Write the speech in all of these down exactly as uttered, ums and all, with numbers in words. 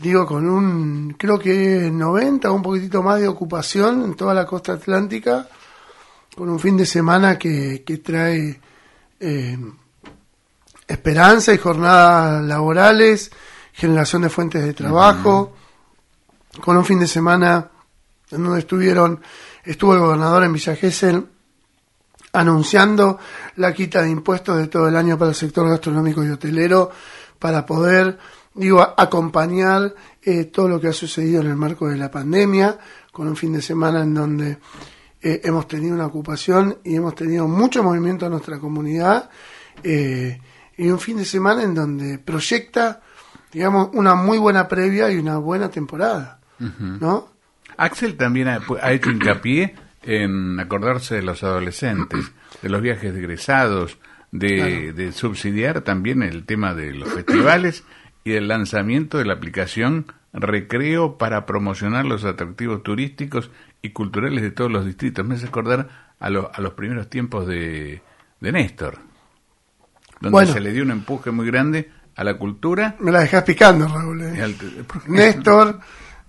digo, con un, creo que noventa o un poquitito más de ocupación en toda la costa atlántica, con un fin de semana que, que trae eh, esperanza y jornadas laborales, generación de fuentes de trabajo, uh-huh. con un fin de semana en donde estuvieron, estuvo el gobernador en Villa Gesell anunciando la quita de impuestos de todo el año para el sector gastronómico y hotelero, para poder, digo, acompañar eh, todo lo que ha sucedido en el marco de la pandemia, con un fin de semana en donde eh, hemos tenido una ocupación y hemos tenido mucho movimiento en nuestra comunidad, eh, y un fin de semana en donde proyecta, digamos, una muy buena previa y una buena temporada, uh-huh. ¿no? Axel también ha, ha hecho hincapié en acordarse de los adolescentes, de los viajes de egresados, de, claro. de subsidiar también el tema de los festivales y del lanzamiento de la aplicación Recreo para promocionar los atractivos turísticos y culturales de todos los distritos. Me hace acordar a, lo, a los primeros tiempos de, de Néstor, donde bueno, se le dio un empuje muy grande a la cultura. Me la dejás picando, Raúl. ¿eh? Al, Néstor,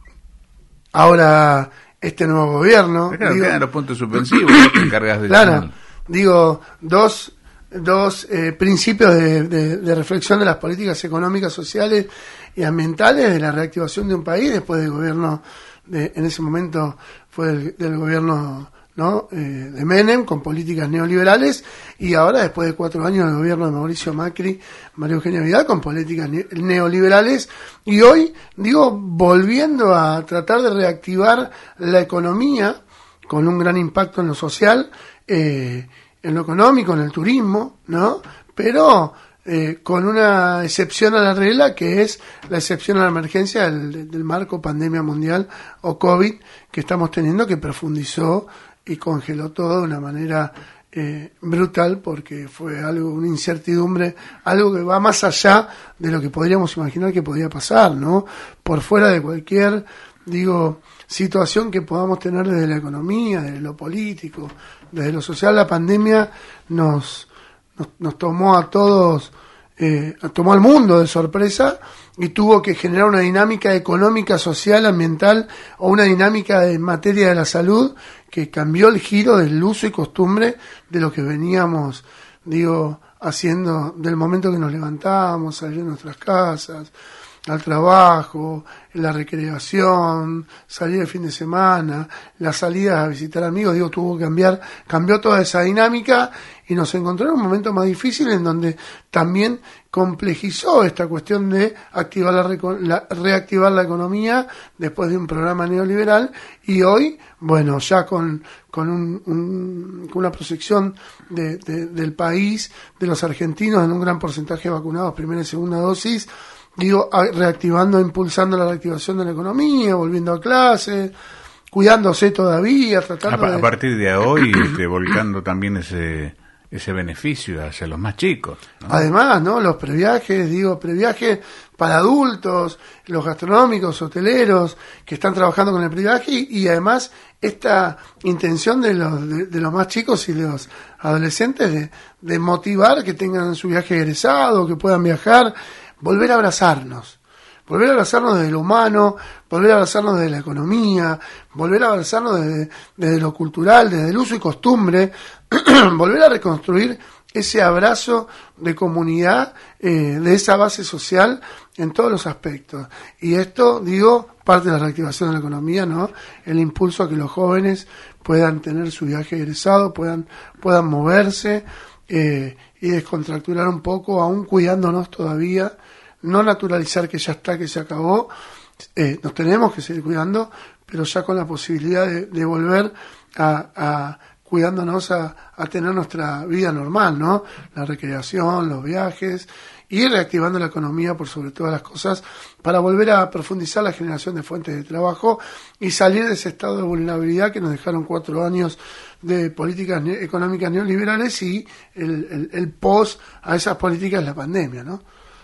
ahora este nuevo gobierno. Claro, digo, quedan los puntos suspensivos, ¿no? Te encargas de claro, eso. digo, dos, dos eh, principios de, de, de reflexión de las políticas económicas, sociales y ambientales de la reactivación de un país después del gobierno, de, en ese momento fue del, del gobierno ¿no? eh, de Menem, con políticas neoliberales, y ahora después de cuatro años del gobierno de Mauricio Macri, María Eugenia Vidal, con políticas ne- neoliberales, y hoy, digo, volviendo a tratar de reactivar la economía, con un gran impacto en lo social, eh, en lo económico, en el turismo, ¿no? Pero eh, con una excepción a la regla, que es la excepción a la emergencia del, del marco pandemia mundial o COVID que estamos teniendo, que profundizó y congeló todo de una manera eh, brutal, porque fue algo, una incertidumbre, algo que va más allá de lo que podríamos imaginar que podía pasar, ¿no? Por fuera de cualquier, digo, situación que podamos tener desde la economía, desde lo político, desde lo social. La pandemia nos, nos, nos tomó a todos, eh, tomó al mundo de sorpresa y tuvo que generar una dinámica económica, social, ambiental, o una dinámica en materia de la salud que cambió el giro del uso y costumbre de lo que veníamos, digo, haciendo del momento que nos levantábamos, salir de nuestras casas, al trabajo, la recreación, salir el fin de semana, las salidas a visitar amigos, digo, tuvo que cambiar, cambió toda esa dinámica y nos encontró en un momento más difícil en donde también complejizó esta cuestión de activar la, la reactivar la economía después de un programa neoliberal, y hoy, bueno, ya con con, un, un, con una proyección de, de, del país, de los argentinos en un gran porcentaje vacunados, primera y segunda dosis, digo, reactivando, impulsando la reactivación de la economía, volviendo a clase, cuidándose todavía, tratando a, de... A partir de hoy, este, volcando también ese ese beneficio hacia los más chicos, ¿no? Además, ¿no? Los previajes, digo, previajes para adultos, los gastronómicos, hoteleros, que están trabajando con el previaje, y, y además esta intención de los de, de los más chicos y de los adolescentes de, de motivar que tengan su viaje egresado, que puedan viajar, volver a abrazarnos, volver a abrazarnos desde lo humano, volver a abrazarnos desde la economía, volver a abrazarnos desde, desde lo cultural, desde el uso y costumbre, volver a reconstruir ese abrazo de comunidad, eh, de esa base social en todos los aspectos. Y esto, digo, parte de la reactivación de la economía, ¿no? El impulso a que los jóvenes puedan tener su viaje egresado, puedan, puedan moverse, eh, y descontracturar un poco, aún cuidándonos todavía, no naturalizar que ya está, que se acabó, eh, nos tenemos que seguir cuidando, pero ya con la posibilidad de, de volver a, a cuidándonos a, a tener nuestra vida normal, ¿no? La recreación, los viajes, y reactivando la economía por sobre todas las cosas, para volver a profundizar la generación de fuentes de trabajo y salir de ese estado de vulnerabilidad que nos dejaron cuatro años de políticas ne- económicas neoliberales y el, el, el post a esas políticas, la pandemia, ¿no?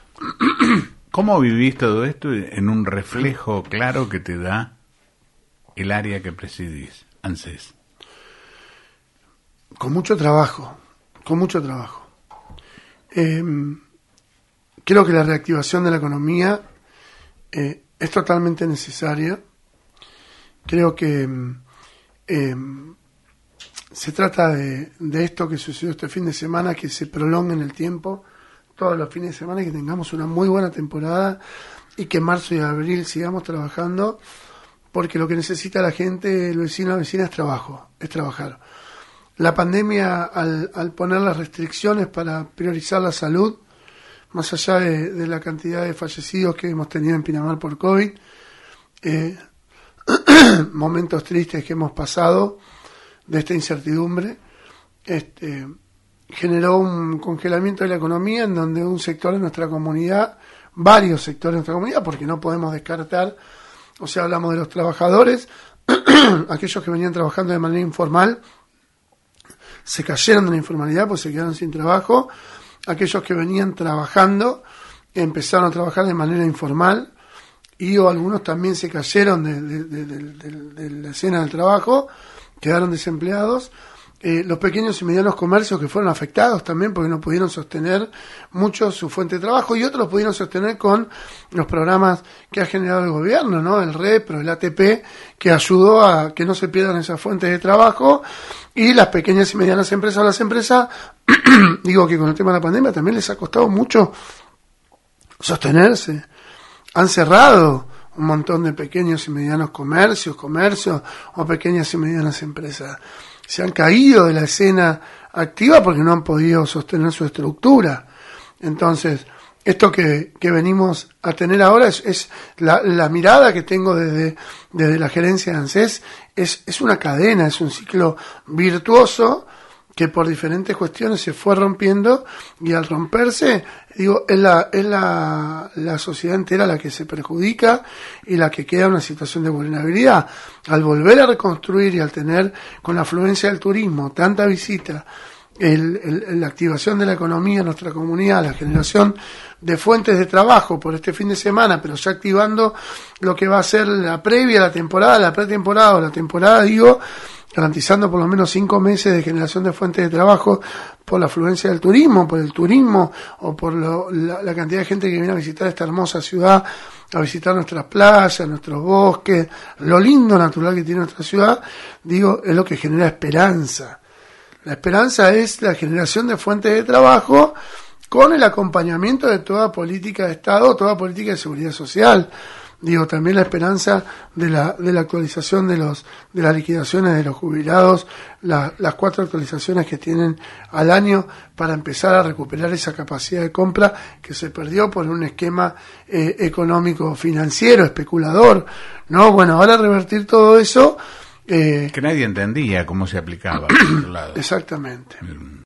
¿Cómo vivís todo esto en un reflejo claro que te da el área que presidís, ANSES? Con mucho trabajo, con mucho trabajo. Eh, creo que la reactivación de la economía eh, es totalmente necesaria. Creo que eh, se trata de, de esto que sucedió este fin de semana, que se prolongue en el tiempo, todos los fines de semana, y que tengamos una muy buena temporada y que en marzo y abril sigamos trabajando, porque lo que necesita la gente, el vecino, la vecina, es trabajo, es trabajar. La pandemia, al, al poner las restricciones para priorizar la salud, más allá de, de la cantidad de fallecidos que hemos tenido en Pinamar por COVID, eh, momentos tristes que hemos pasado de esta incertidumbre, este, generó un congelamiento de la economía en donde un sector de nuestra comunidad, varios sectores de nuestra comunidad, porque no podemos descartar, o sea, hablamos de los trabajadores, aquellos que venían trabajando de manera informal, se cayeron de la informalidad, pues se quedaron sin trabajo. Aquellos que venían trabajando empezaron a trabajar de manera informal, y o algunos también se cayeron de, de, de, de, de, de la escena del trabajo, quedaron desempleados. Eh, los pequeños y medianos comercios que fueron afectados también porque no pudieron sostener mucho su fuente de trabajo, y otros pudieron sostener con los programas que ha generado el gobierno, ¿no? El REPRO, el A T P, que ayudó a que no se pierdan esas fuentes de trabajo, y las pequeñas y medianas empresas o las empresas, digo que con el tema de la pandemia también les ha costado mucho sostenerse. Han cerrado un montón de pequeños y medianos comercios, comercios o pequeñas y medianas empresas. Se han caído de la escena activa porque no han podido sostener su estructura. Entonces, esto que, que venimos a tener ahora es, es la, la mirada que tengo desde, desde la gerencia de ANSES, es, es una cadena, es un ciclo virtuoso que por diferentes cuestiones se fue rompiendo, y al romperse, digo, es la, es la, la sociedad entera la que se perjudica y la que queda en una situación de vulnerabilidad. Al volver a reconstruir y al tener, con la afluencia del turismo, tanta visita, el, el, la activación de la economía en nuestra comunidad, la generación de fuentes de trabajo por este fin de semana, pero ya activando lo que va a ser la previa, la temporada, la pretemporada o la temporada, digo, garantizando por lo menos cinco meses de generación de fuentes de trabajo por la afluencia del turismo, por el turismo o por lo, la, la cantidad de gente que viene a visitar esta hermosa ciudad, a visitar nuestras playas, nuestros bosques, lo lindo natural que tiene nuestra ciudad, digo, es lo que genera esperanza. La esperanza es la generación de fuentes de trabajo con el acompañamiento de toda política de Estado, toda política de seguridad social. Digo, también la esperanza de la, de la actualización de los, de las liquidaciones de los jubilados, la, las cuatro actualizaciones que tienen al año para empezar a recuperar esa capacidad de compra que se perdió por un esquema eh, económico financiero, especulador, ¿no? Bueno, ahora revertir todo eso, eh, que nadie entendía cómo se aplicaba. Exactamente.